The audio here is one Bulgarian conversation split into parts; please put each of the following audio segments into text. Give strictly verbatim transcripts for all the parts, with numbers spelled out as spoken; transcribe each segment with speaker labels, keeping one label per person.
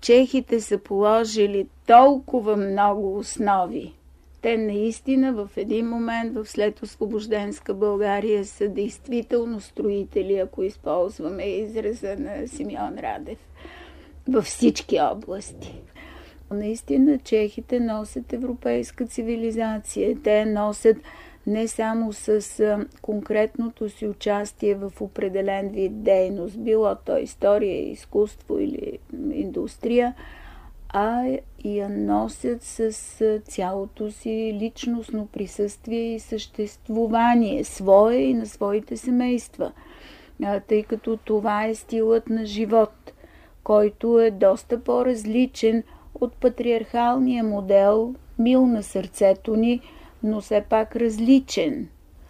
Speaker 1: чехите са положили толкова много основи. Те наистина в един момент в след освобожденска България са действително строители, ако използваме израза на Симеон Радев, във всички области. Наистина чехите носят европейска цивилизация. Те носят не само с конкретното си участие в определен вид дейност, било то история, изкуство или индустрия, а и я носят с цялото си личностно присъствие и съществувание, свое и на своите семейства, тъй като това е стилът на живот, който е доста по-различен от патриархалния модел, мил на сърцето ни, но все пак различен.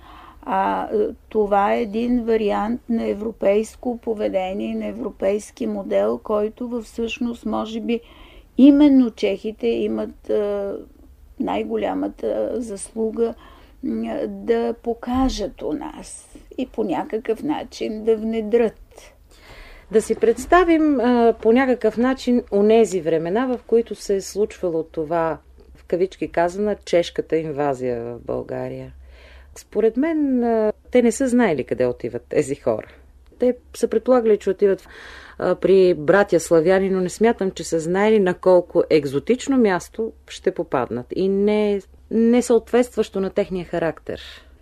Speaker 1: А това е един вариант на европейско поведение, на европейски модел, който всъщност може би именно чехите имат най-голямата заслуга да покажат у нас и по някакъв начин да внедрят.
Speaker 2: Да си представим а, по някакъв начин онези времена, в които се е случвало това, в кавички казана, чешката инвазия в България. Според мен а, те не са знаели къде отиват тези хора. Те са предполагали, че отиват а, при братя славяни, но не смятам, че са знаели на колко екзотично място ще попаднат и не, не съответстващо на техния характер.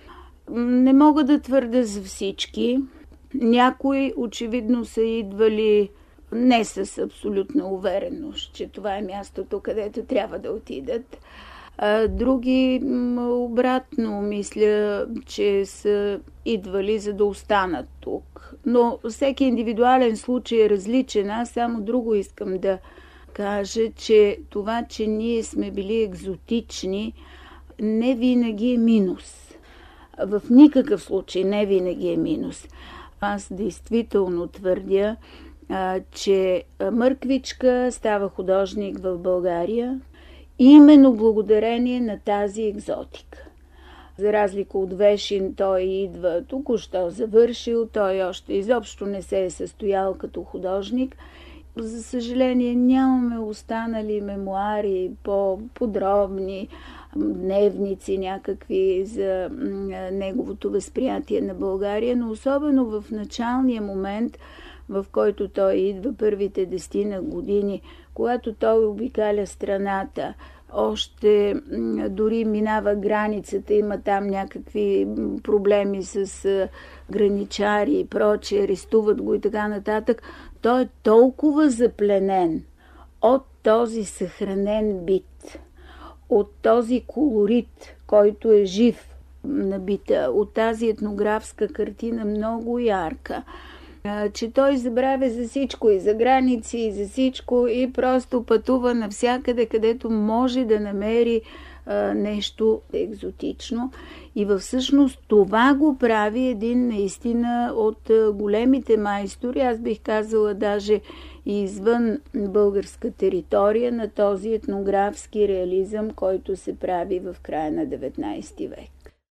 Speaker 1: Не мога да твърда за всички. Някои очевидно са идвали не с абсолютна увереност, че това е мястото, където трябва да отидат. А други обратно мисля, че са идвали за да останат тук. Но всеки индивидуален случай е различен. Аз само друго искам да кажа, че това, че ние сме били екзотични, не винаги е минус. В никакъв случай не винаги е минус. Аз действително твърдя, а, че Мърквичка става художник в България именно благодарение на тази екзотика. За разлика от Вешин, той идва току-що завършил, той още изобщо не се е състоял като художник. За съжаление нямаме останали мемуари по-подробни, дневници някакви за неговото възприятие на България, но особено в началния момент, в който той идва първите десетина години, когато той обикаля страната, още дори минава границата, има там някакви проблеми с граничари и прочие, арестуват го и така нататък, той е толкова запленен от този съхранен бит, от този колорит, който е жив на бита, от тази етнографска картина много ярка, че той забравя за всичко, и за граници, и за всичко, и просто пътува навсякъде, където може да намери а, нещо екзотично. И всъщност това го прави един наистина от големите майстори, аз бих казала даже и извън българска територия, на този етнографски реализъм, който се прави в края на деветнайсети век.